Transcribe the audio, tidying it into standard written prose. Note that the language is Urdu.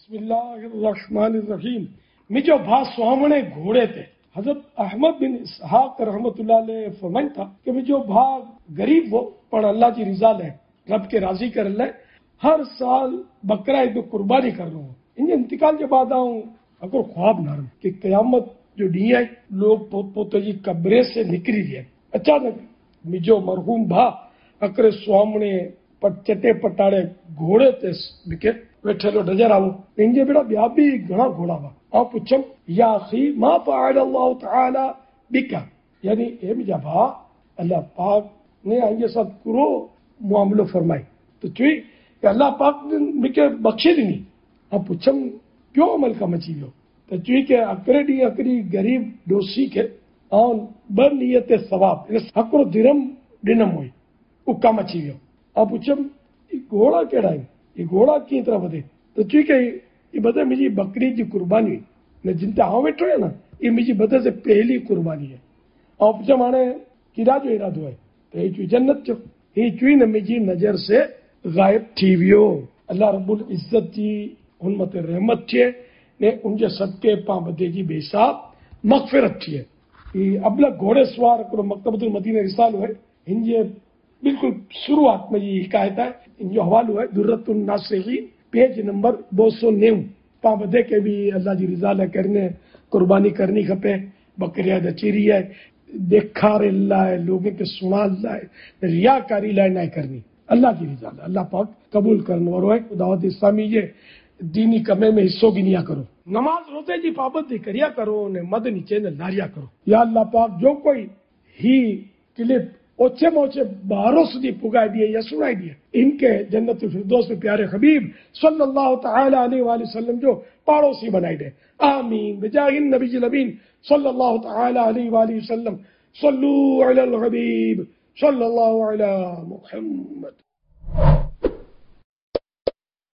بسم اللہ الرحمن الرحیم. مجھو بھا سوامنے گھوڑے تھے. حضرت احمد بن اسحاق رحمت اللہ علیہ فرمائن تھا کہ مجھو بھا غریب وہ پر اللہ کی رضا لے رب کے راضی کر لے ہر سال بکرا عید قربانی کر رہا ہوں. ان انتقال کے بعد آؤں اگر خواب نہ رہا کہ قیامت جو ڈی ہے لوگ پوت پوتے جی قبرے سے نکری دیا. اچانک مجھو مرحوم بھا اکرے سوامنے پر چٹے پٹاڑے گھوڑے تے بکے ویٹھلو نظر آؤ. انجے بیڑا بیا بھی گھنا گھوڑا ہوا. آپ پوچھم یا اخی ما فعل اللہ تعالی بکا، یعنی اے مجھا بھا اللہ پاک نے آئیں ساتھ کرو معاملو فرمائی تو چوئی کہ اللہ پاک نے مکے بخشے دینی. آپ پوچھم کیوں عمل کا مچی گو تو چوئی کہ اکرے ڈی اکری غریب ڈوسی کے آن بر نیت ثواب اکرو درم ڈنم ہوئی وہ کام اچھی گو. آپ پوچھم یہ گھوڑا کیڑا ہے، یہ گھوڑا کی طرح بدے تو چوئی کہ یہ بدے مجھے بکری کی قربانی میں جن تے ہاں بیٹھو ہے نا یہ مجھے بدے سے پہلی قربانی ہے. آپ پوچھم آنے کیڑا جو ارادو ہے تو یہ چوئی جنت جو یہ چوئی نہ مجھے نظر سے غائب تھی ویو. اللہ رب العزت جی ان مت رحمت چھے نے ان کے صدقے پاں بدے جی بے حساب مغفرت چھے. یہ ابلا گھوڑے سوار کرو مکتبۃ المدینہ رسالو ہے ان یہ بالکل شروعات میں یہ حکایت ہے. ان جو حوالو ہے درۃ الناصحین پیج نمبر 209. پاں بدے کے بھی اللہ جی رضا لے کرنے قربانی کرنی کھپے. بکریاں چیری ہے دیکھارے اللہ ہے لوگوں کے سنا اللہ ہے ریاکاری لائے نہ کرنی اللہ کی رضا لے. اللہ پاک قبول کرنے اور ہے دعوت اسلامی یہ دینی کمے میں حصوں گنیا کرو. نماز روزے جی پابندی کریا کرو نے مد نیچے نے لاریا کرو. یا اللہ پاک جو کوئی ہی کلپ اوچے موچے باروں سے پگائی دیے یا سنائی دیے ان کے جنت الفردوس میں پیارے حبیب صلی اللہ تعالی علیہ وآلہ وسلم جو پڑوسی بنائی دے. آمین بجاہ النبی الامین صلی اللہ تعالی علیہ وآلہ وسلم. صلو علی الحبیب صلی اللہ علی محمد.